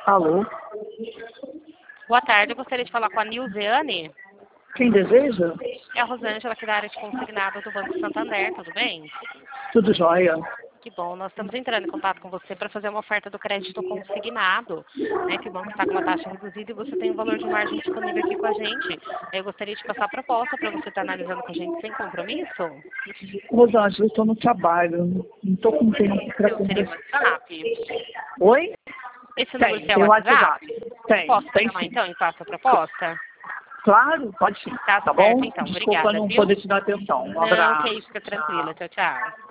Alô? Boa tarde, eu gostaria de falar com a Nilzeane. Quem deseja? É a Rosângela aqui da área de consignado do Banco Santander, tudo bem? Tudo jóia. Que bom, nós estamos entrando em contato com você para fazer uma oferta do crédito consignado, né, que o banco está com uma taxa reduzida e você tem um valor de margem disponível aqui com a gente. Eu gostaria de passar a proposta para você estar analisando com a gente sem compromisso. Rosângela, eu estou no trabalho. Não estou com tempo para Seu seria o conversar. WhatsApp? Oi? Esse número Tem, seu é tem o WhatsApp. WhatsApp? Posso Tem chamar sim. então e passar a proposta? Claro, pode sim. Tá Tá certo bom? então, Desculpa obrigada, não viu? poder te dar atenção. Um Não, que abraço. isso, fica tranquila. Tchau, tchau.